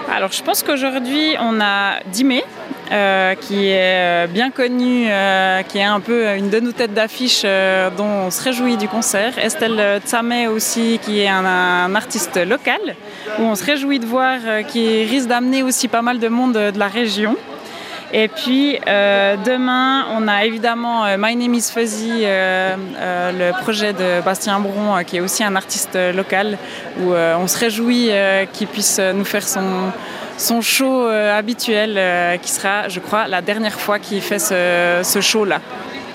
Alors, je pense qu'aujourd'hui, on a Dimé, qui est bien connu, qui est un peu une de nos têtes d'affiche dont on se réjouit du concert. Estelle Tsamé aussi, qui est un artiste local, où on se réjouit de voir, qui risque d'amener aussi pas mal de monde de la région. Et puis demain, on a évidemment My Name is Fuzzy, le projet de Bastien Bron, qui est aussi un artiste local, où on se réjouit qu'il puisse nous faire son show habituel, qui sera, je crois, la dernière fois qu'il fait ce show-là.